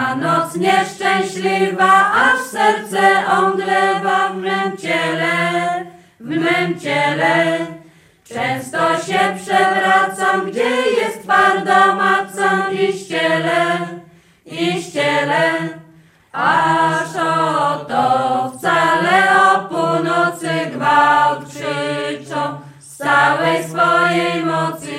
Ta noc nieszczęśliwa, aż serce omdlewa w mym ciele. Często się przewracam, gdzie jest twarda maca i ściele. Aż oto wcale o północy gwałt krzyczą z całej swojej mocy,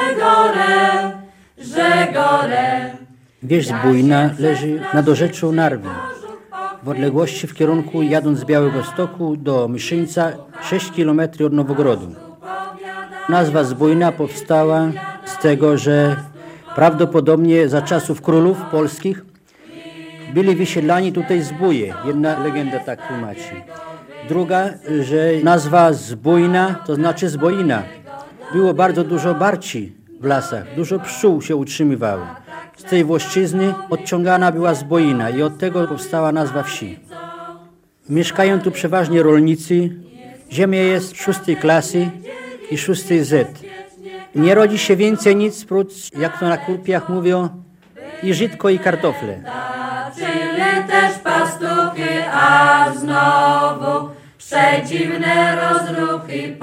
że gorę. Wieś Zbójna leży na dorzeczu Narwy. W odległości w kierunku jadąc z Białegostoku do Myszyńca 6 km od Nowogrodu. Nazwa Zbójna powstała z tego, że prawdopodobnie za czasów królów polskich byli wysiedlani tutaj zbóje. Jedna legenda tak tłumaczy. Druga, że nazwa Zbójna to znaczy zboina. Było bardzo dużo barci w lasach, dużo pszczół się utrzymywało. Z tej włoszczyzny odciągana była zboina i od tego powstała nazwa wsi. Mieszkają tu przeważnie rolnicy. Ziemia jest 6 klasy i 6 Z. Nie rodzi się więcej nic prócz, jak to na Kurpiach mówią, i żytko i kartofle. Zaczęły też pastuchy, a znowu przeciwne rozruchy.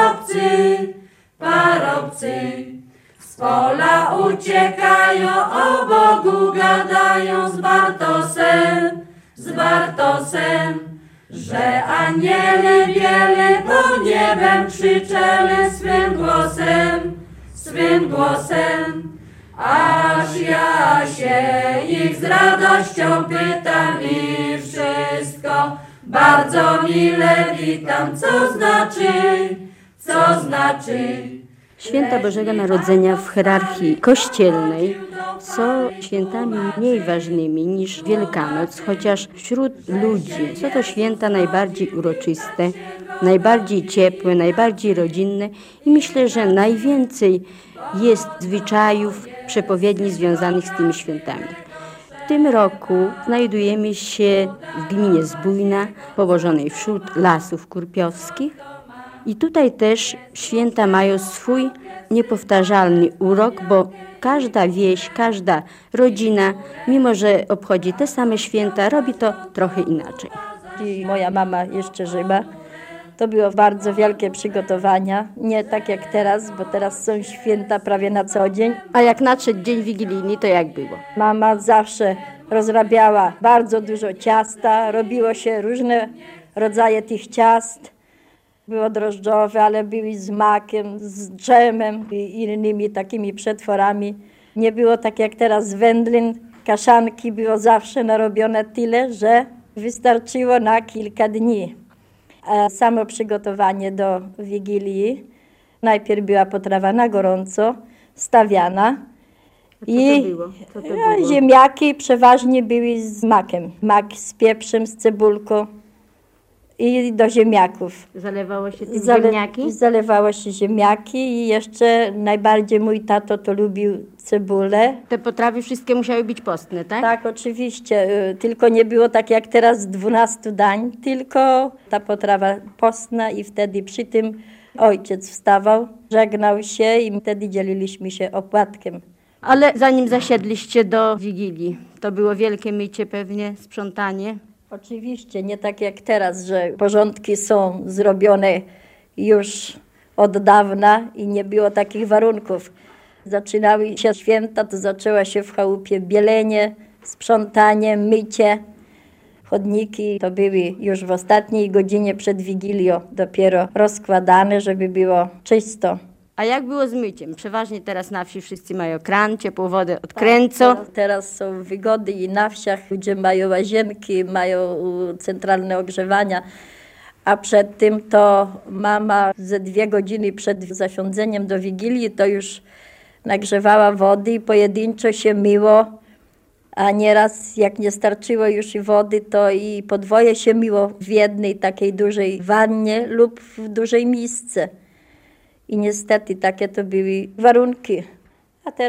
Parobcy z pola uciekają, o Bogu gadają z Bartosem, że aniele biele po niebem krzyczeli swym głosem. Aż ja się ich z radością pytam i wszystko bardzo mile witam, co znaczy. Święta Bożego Narodzenia w hierarchii kościelnej są świętami mniej ważnymi niż Wielkanoc, chociaż wśród ludzi są to święta najbardziej uroczyste, najbardziej ciepłe, najbardziej rodzinne i myślę, że najwięcej jest zwyczajów, przepowiedni związanych z tymi świętami. W tym roku znajdujemy się w gminie Zbójna, położonej wśród lasów kurpiowskich. I tutaj też święta mają swój niepowtarzalny urok, bo każda wieś, każda rodzina, mimo że obchodzi te same święta, robi to trochę inaczej. I moja mama jeszcze żywa. To było bardzo wielkie przygotowania, nie tak jak teraz, bo teraz są święta prawie na co dzień. A jak nadszedł dzień wigilijny, to jak było? Mama zawsze rozrabiała bardzo dużo ciasta, robiło się różne rodzaje tych ciast. Było drożdżowe, ale były z makiem, z dżemem i innymi takimi przetworami. Nie było tak jak teraz z wędlin. Kaszanki było zawsze narobione tyle, że wystarczyło na kilka dni. A samo przygotowanie do Wigilii. Najpierw była potrawa na gorąco, stawiana. Co to było? Ziemniaki przeważnie były z makiem. Mak z pieprzem, z cebulką. I do ziemniaków. Zalewało się tym ziemniaki? Zalewało się ziemniaki i jeszcze najbardziej mój tato to lubił cebulę. Te potrawy wszystkie musiały być postne, tak? Tak, oczywiście. Tylko nie było tak jak teraz 12 dań, tylko ta potrawa postna i wtedy przy tym ojciec wstawał, żegnał się i wtedy dzieliliśmy się opłatkiem. Ale zanim zasiedliście do Wigilii, to było wielkie mycie pewnie, sprzątanie. Oczywiście, nie tak jak teraz, że porządki są zrobione już od dawna i nie było takich warunków. Zaczynały się święta, to zaczęło się w chałupie bielenie, sprzątanie, mycie. Chodniki to były już w ostatniej godzinie przed Wigilią dopiero rozkładane, żeby było czysto. A jak było z myciem? Przeważnie teraz na wsi wszyscy mają kran, ciepłą wodę odkręcą. Teraz są wygody i na wsiach ludzie mają łazienki, mają centralne ogrzewania. A przed tym to mama ze 2 godziny przed zasiądzeniem do Wigilii to już nagrzewała wody i pojedynczo się myło. A nieraz jak nie starczyło już i wody, to i podwoje się myło w jednej takiej dużej wannie lub w dużej misce. I niestety takie to były warunki. A teraz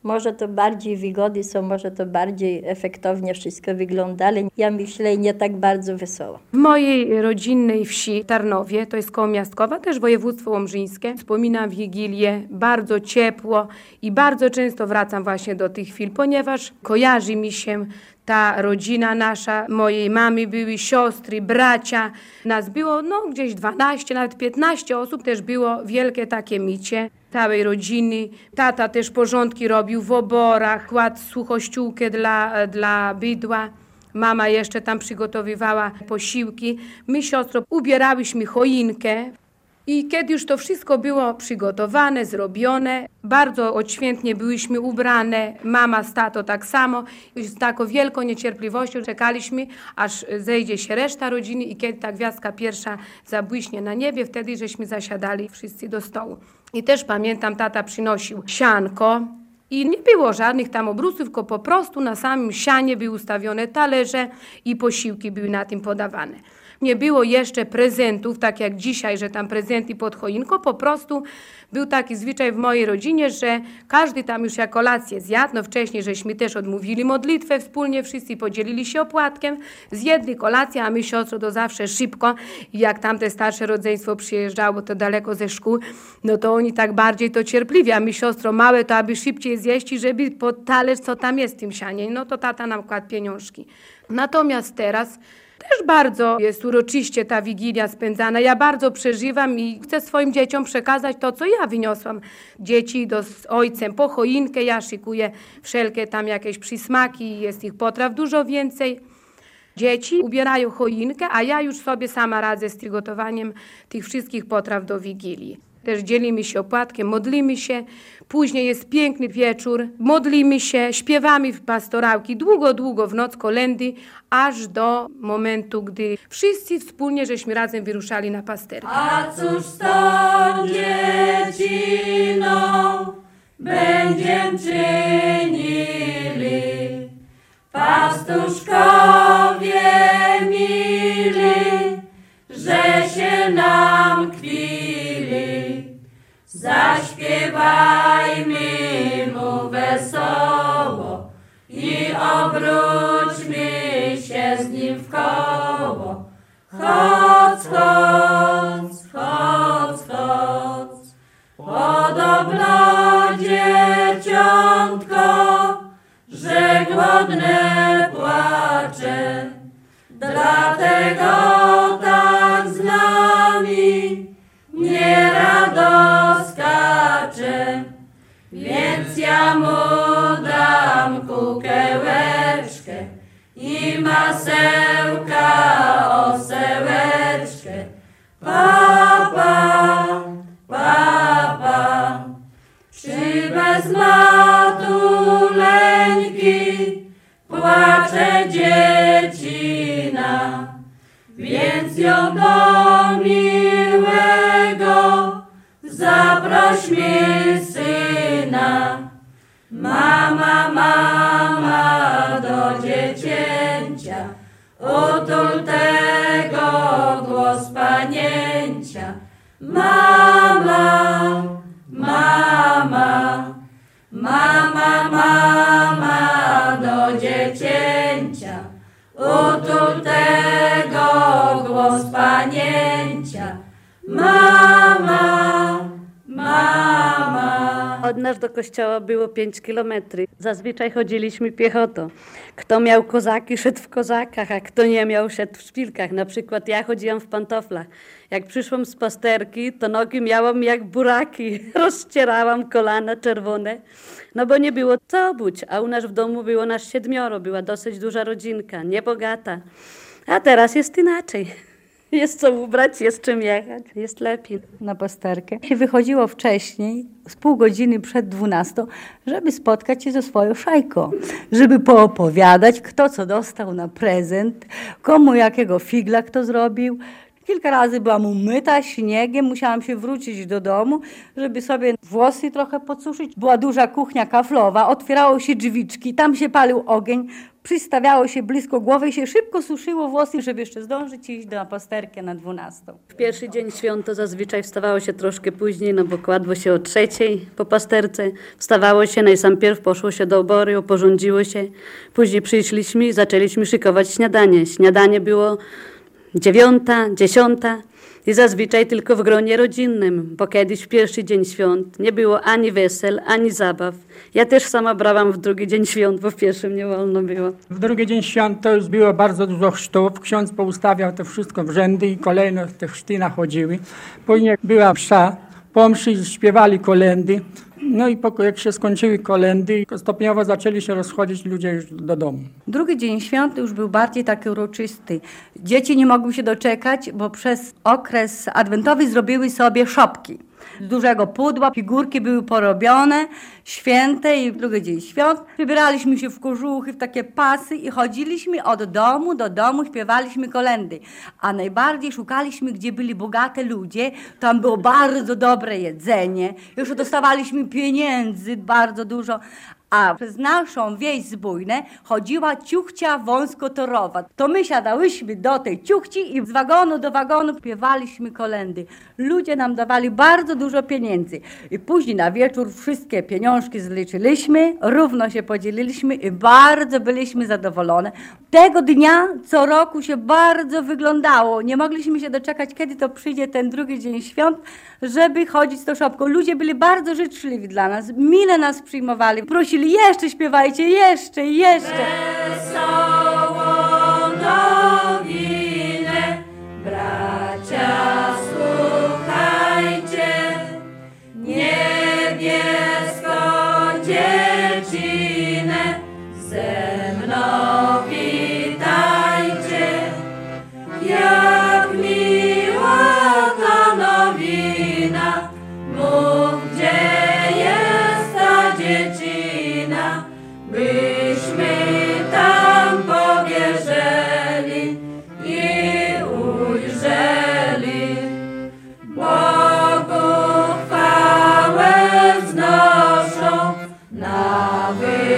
Może to bardziej wygody są, może to bardziej efektownie wszystko wygląda, ale ja myślę nie tak bardzo wesoło. W mojej rodzinnej wsi Tarnowie, to jest koło Miastkowa, też województwo łomżyńskie, wspominam Wigilię bardzo ciepło i bardzo często wracam właśnie do tych chwil, ponieważ kojarzy mi się ta rodzina nasza, mojej mamy były siostry, bracia. Nas było gdzieś 12, nawet 15 osób. Też było wielkie takie micie całej rodziny. Tata też porządki robił w oborach, kładł suchościółkę dla bydła. Mama jeszcze tam przygotowywała posiłki. My, siostro, ubierałyśmy choinkę. I kiedy już to wszystko było przygotowane, zrobione, bardzo odświętnie byłyśmy ubrane, mama z tato tak samo. I z taką wielką niecierpliwością czekaliśmy, aż zejdzie się reszta rodziny i kiedy ta gwiazdka pierwsza zabłyśnie na niebie, wtedy żeśmy zasiadali wszyscy do stołu. I też pamiętam, tata przynosił sianko i nie było żadnych tam obrusów, tylko po prostu na samym sianie były ustawione talerze i posiłki były na tym podawane. Nie było jeszcze prezentów, tak jak dzisiaj, że tam prezenty pod choinką, po prostu był taki zwyczaj w mojej rodzinie, że każdy tam już jak kolację zjadł, wcześniej żeśmy też odmówili modlitwę wspólnie, wszyscy podzielili się opłatkiem, zjedli kolację, a my, siostro, to zawsze szybko i jak tamte starsze rodzeństwo przyjeżdżało, to daleko ze szkół, to oni tak bardziej to cierpliwi, a my, siostro, małe, to aby szybciej zjeść i żeby pod talerz, co tam jest w tym sianie, to tata nam kładł pieniążki. Natomiast teraz też bardzo jest uroczyście ta Wigilia spędzana. Ja bardzo przeżywam i chcę swoim dzieciom przekazać to, co ja wyniosłam. Dzieci z ojcem po choinkę, ja szykuję wszelkie tam jakieś przysmaki, jest ich potraw dużo więcej. Dzieci ubierają choinkę, a ja już sobie sama radzę z przygotowaniem tych wszystkich potraw do Wigilii. Też dzielimy się opłatkiem, modlimy się. Później jest piękny wieczór, modlimy się, śpiewamy w pastorałki długo w noc kolędy, aż do momentu, gdy wszyscy wspólnie żeśmy razem wyruszali na pasterkę. A cóż z tą dzieciną będziem czynili, pastuszkowie mili, że się nam kwili. Zaśpiewajmy mu wesoło i obróćmy się z nim w koło. Chodź, podobno dzieciątko, że głodne płacze, dlatego tak z nami nie radoskacze, więc ja mu dam kukełeczkę i masełka osełeczkę. Papa, czy bez matuleńki płacze dziecina, więc ją do miłego zaprośmy syna. Mama do dziecięcia, utul tego głos panięcia. Mama do dziecięcia, utul tego głos panięcia. Mama. Od nas do kościoła było 5 kilometrów. Zazwyczaj chodziliśmy piechotą. Kto miał kozaki, szedł w kozakach, a kto nie miał, szedł w szpilkach. Na przykład ja chodziłam w pantoflach. Jak przyszłam z pasterki, to nogi miałam jak buraki. Rozcierałam kolana czerwone, bo nie było co obuć. A u nas w domu było nas 7, była dosyć duża rodzinka, niebogata. A teraz jest inaczej. Jest co ubrać, jest czym jechać, jest lepiej. Na pasterkę i wychodziło wcześniej, z pół godziny przed 12, żeby spotkać się ze swoją szajką, żeby poopowiadać, kto co dostał na prezent, komu jakiego figla kto zrobił, Kilka razy byłam umyta śniegiem, musiałam się wrócić do domu, żeby sobie włosy trochę podsuszyć. Była duża kuchnia kaflowa, otwierało się drzwiczki, tam się palił ogień, przystawiało się blisko głowy i się szybko suszyło włosy, żeby jeszcze zdążyć iść na pasterkę na 12. W pierwszy dzień świąt to zazwyczaj wstawało się troszkę później, no bo kładło się o 3:00 po pasterce. Wstawało się, najpierw poszło się do obory, oporządziło się. Później przyszliśmy i zaczęliśmy szykować śniadanie. Śniadanie było 9:00, 10:00 i zazwyczaj tylko w gronie rodzinnym, bo kiedyś w pierwszy dzień świąt nie było ani wesel, ani zabaw. Ja też sama brałam w drugi dzień świąt, bo w pierwszym nie wolno było. W drugi dzień świąt to już było bardzo dużo chrztów. Ksiądz poustawiał to wszystko w rzędy i kolejno te chrzty nachodziły. Później była msza, po mszy śpiewali kolędy. No i jak się skończyły kolędy, stopniowo zaczęli się rozchodzić ludzie już do domu. Drugi dzień świąt już był bardziej taki uroczysty. Dzieci nie mogły się doczekać, bo przez okres adwentowy zrobiły sobie szopki. Z dużego pudła, figurki były porobione, święte i drugi dzień świąt. Wybieraliśmy się w kożuchy, w takie pasy i chodziliśmy od domu do domu, śpiewaliśmy kolędy. A najbardziej szukaliśmy, gdzie byli bogate ludzie. Tam było bardzo dobre jedzenie. Już dostawaliśmy pieniędzy bardzo dużo. A przez naszą wieś Zbójne chodziła ciuchcia wąskotorowa. To my siadałyśmy do tej ciuchci i z wagonu do wagonu śpiewaliśmy kolędy. Ludzie nam dawali bardzo dużo pieniędzy. I później na wieczór wszystkie pieniążki zliczyliśmy, równo się podzieliliśmy i bardzo byliśmy zadowolone. Tego dnia co roku się bardzo wyglądało. Nie mogliśmy się doczekać, kiedy to przyjdzie ten drugi dzień świąt, żeby chodzić z tą szopką. Ludzie byli bardzo życzliwi dla nas, mile nas przyjmowali. Prosili, jeszcze śpiewajcie, jeszcze. Wesołą nowinę, bracia, słuchajcie, niebieską dziecinę ze mną witajcie. Jak miła ta nowina, mów, gdzie jest ta dziecina, byśmy tam powierzeli i ujrzeli. Bogu chwałę wznoszą na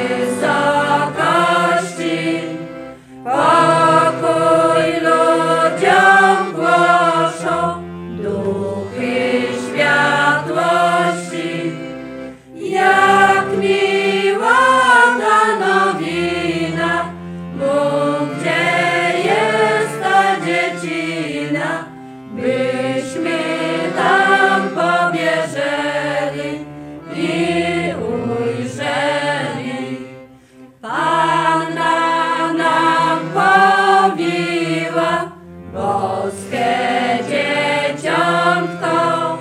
wysokości, pokój ludziom głoszą duchy światłości. Jak miła ta nowina, mów, gdzie jest ta dziecina, byśmy tam powierzeli i ujrzeli. Panna nam powiła, boskie dzieciątko,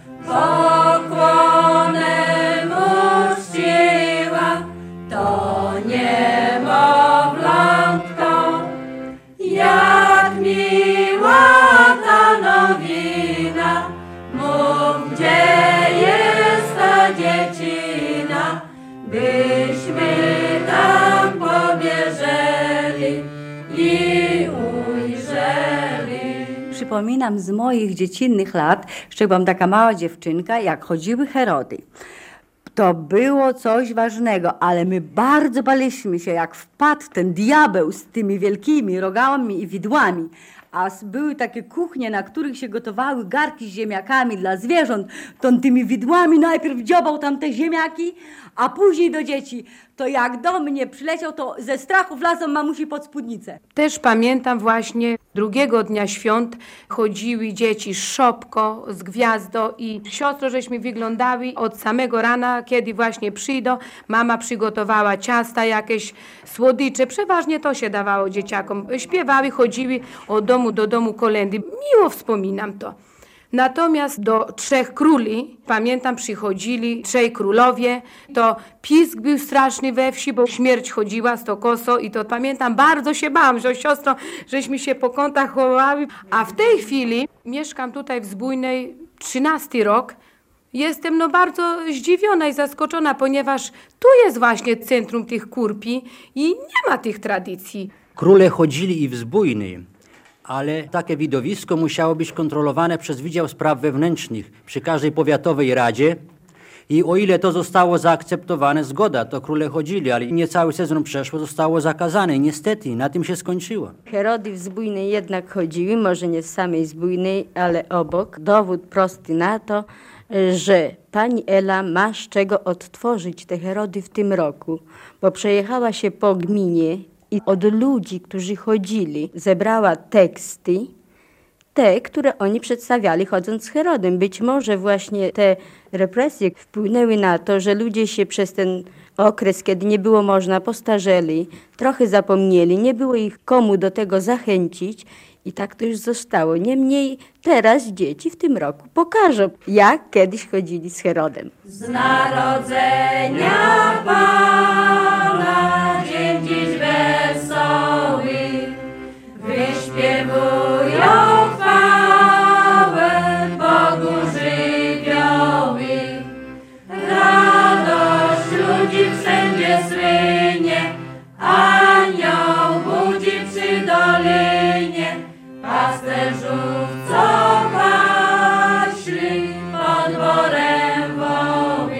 pokłonem uczciła to niemowlątko. Jak miła ta nowina, mów, gdzie jest ta dziecina, byśmy tam powierzeli i ujrzeli. Przypominam z moich dziecinnych lat, że byłam taka mała dziewczynka, jak chodziły Herody. To było coś ważnego, ale my bardzo baliśmy się, jak wpadł ten diabeł z tymi wielkimi rogami i widłami. A były takie kuchnie, na których się gotowały garki z ziemniakami dla zwierząt. To on tymi widłami najpierw dziobał tam te ziemniaki, a później do dzieci. To jak do mnie przyleciał, to ze strachu wlazł mamusi pod spódnicę. Też pamiętam właśnie drugiego dnia świąt chodziły dzieci z szopką, z gwiazdą i siostro żeśmy wyglądały od samego rana, kiedy właśnie przyjdą. Mama przygotowała ciasta, jakieś słodycze, przeważnie to się dawało dzieciakom. Śpiewały, chodziły od domu do domu kolędy. Miło wspominam to. Natomiast do 3 króli, pamiętam, przychodzili 3 królowie, to pisk był straszny we wsi, bo śmierć chodziła z to koso i to pamiętam, bardzo się bałam, że siostrą, żeśmy się po kątach chowały. A w tej chwili mieszkam tutaj w Zbójnej 13 rok. Jestem bardzo zdziwiona i zaskoczona, ponieważ tu jest właśnie centrum tych kurpi i nie ma tych tradycji. Króle chodzili i w Zbójnej, ale takie widowisko musiało być kontrolowane przez Wydział Spraw Wewnętrznych przy każdej powiatowej radzie. I o ile to zostało zaakceptowane, zgoda, to króle chodzili, ale nie cały sezon przeszło, zostało zakazane. I niestety, na tym się skończyło. Herody w Zbójnej jednak chodziły, może nie w samej Zbójnej, ale obok. Dowód prosty na to, że pani Ela ma z czego odtworzyć te Herody w tym roku, bo przejechała się po gminie i od ludzi, którzy chodzili, zebrała teksty, te, które oni przedstawiali chodząc z Herodem. Być może właśnie te represje wpłynęły na to, że ludzie się przez ten okres, kiedy nie było można, postarzeli, trochę zapomnieli, nie było ich komu do tego zachęcić i tak to już zostało. Niemniej teraz dzieci w tym roku pokażą, jak kiedyś chodzili z Herodem. Z narodzenia Pana dzień dziś wesoły, wyśpiewują chwałę Bogu żywioły. Radość ludzi wszędzie słynie, anioł budzi przy dolinie, pasterzów co paśli pod dworem woły.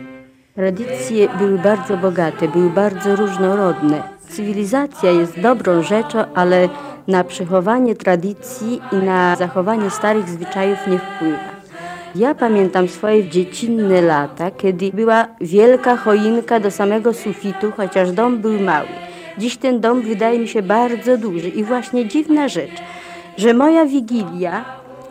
Tradycje były bardzo bogate, były bardzo różnorodne. Cywilizacja jest dobrą rzeczą, ale na przechowanie tradycji i na zachowanie starych zwyczajów nie wpływa. Ja pamiętam swoje dziecinne lata, kiedy była wielka choinka do samego sufitu, chociaż dom był mały. Dziś ten dom wydaje mi się bardzo duży i właśnie dziwna rzecz, że moja Wigilia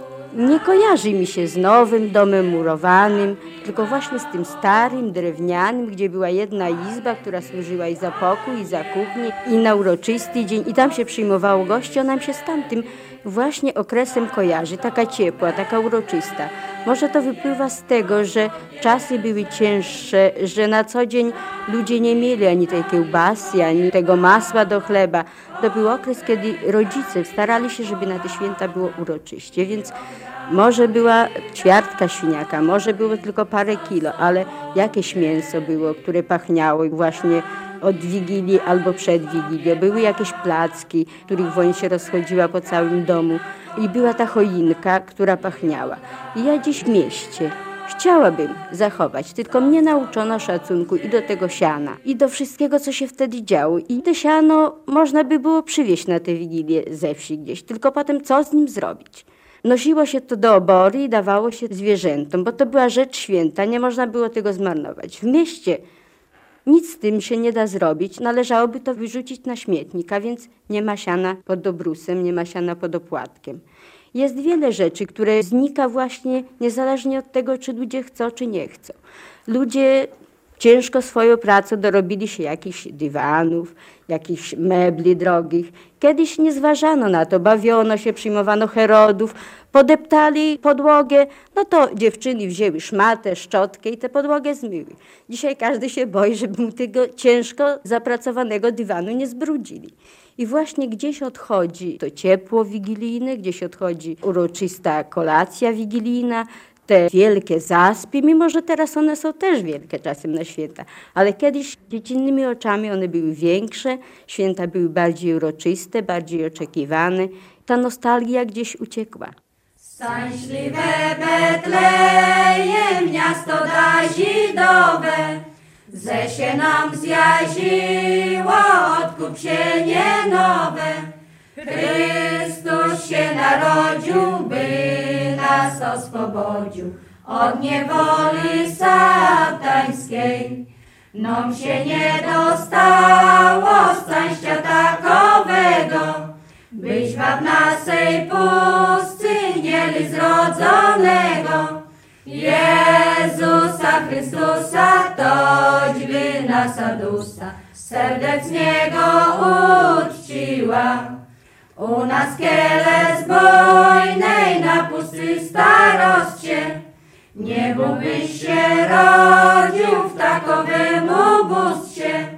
nie kojarzy mi się z nowym domem murowanym, tylko właśnie z tym starym, drewnianym, gdzie była jedna izba, która służyła i za pokój, i za kuchnię, i na uroczysty dzień. I tam się przyjmowało gości, ona mi się z tamtym właśnie okresem kojarzy, taka ciepła, taka uroczysta. Może to wypływa z tego, że czasy były cięższe, że na co dzień ludzie nie mieli ani tej kiełbasy, ani tego masła do chleba. To był okres, kiedy rodzice starali się, żeby na te święta było uroczyście, więc może była ćwiartka świniaka, może było tylko parę kilo, ale jakieś mięso było, które pachniało właśnie od Wigilii albo przed Wigilią. Były jakieś placki, których woń się rozchodziła po całym domu i była ta choinka, która pachniała. I ja dziś w mieście chciałabym zachować, tylko mnie nauczono szacunku i do tego siana, i do wszystkiego, co się wtedy działo. I to siano można by było przywieźć na tę Wigilię ze wsi gdzieś, tylko potem co z nim zrobić? Nosiło się to do obory i dawało się zwierzętom, bo to była rzecz święta, nie można było tego zmarnować. W mieście nic z tym się nie da zrobić, należałoby to wyrzucić na śmietnik, a więc nie ma siana pod obrusem, nie ma siana pod opłatkiem. Jest wiele rzeczy, które znika właśnie niezależnie od tego, czy ludzie chcą, czy nie chcą. Ludzie ciężko swoją pracą dorobili się jakichś dywanów, jakichś mebli drogich. Kiedyś nie zważano na to, bawiono się, przyjmowano Herodów, podeptali podłogę, no to dziewczyny wzięły szmatę, szczotkę i tę podłogę zmyły. Dzisiaj każdy się boi, żeby mu tego ciężko zapracowanego dywanu nie zbrudzili. I właśnie gdzieś odchodzi to ciepło wigilijne, gdzieś odchodzi uroczysta kolacja wigilijna, te wielkie zaspy, mimo że teraz one są też wielkie czasem na święta, ale kiedyś dziecinnymi oczami one były większe, święta były bardziej uroczyste, bardziej oczekiwane. Ta nostalgia gdzieś uciekła. Szczęśliwe Betlejem, miasto Dazidowe, ze się nam zjaziło, odkupienie nowe. Chrystus się narodził, by nas oswobodził od niewoli satańskiej. Nam się nie dostało szczęścia takowego, byś w naszej pustyni zrodzonego. Jezusa Chrystusa, toćby nasza dusza serdecznie go uczciła. U nas kiele zbojnej na pusty staroście, nie byłbyś się rodził w takowym ubóstwie.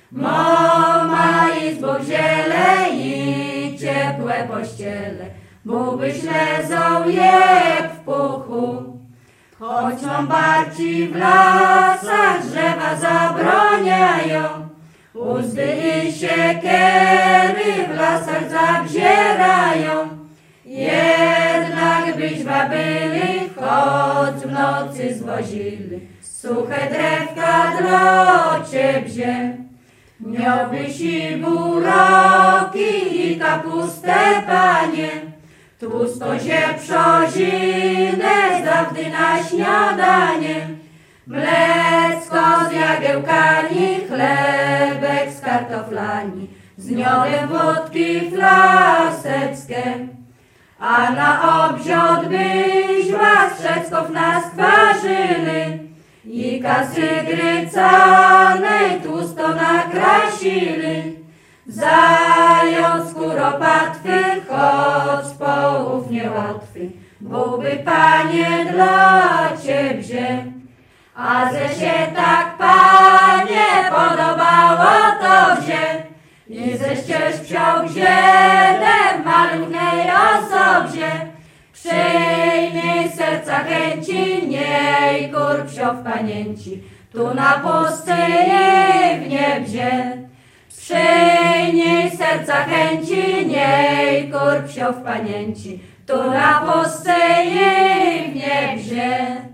Mama i zboziele i ciepłe pościele, byłbyś lezał jak w puchu. Choć Lombarci w lasach drzewa zabroniają, uzdy i siekiery w lasach serca wzierają. Jednak byśmy byli, choć w nocy zwozili suche drewka dla Ciebie. Miałbyś i buroki i kapustę, Panie, tłusto zieprzozinę zawdy na śniadanie. Mlecko z jagiełkami, chlebek z kartoflami, z miodem wódki flaseczkę. A na obziot byśmy strzecków nas twarzyli i kasy grycanej tłusto nakrasili. Zając kuropatwy, choć połów niełatwy, byłby, Panie, dla Ciebie. A że się tak, Panie, podobało Tobie i żeście wziął gziedem w malutnej osobie, przyjmij serca chęci, niej kur psio w pamięci, tu na pustyni w niebie. Przyjmij serca chęci, niej kur psio w pamięci, tu na pustyni w niebie.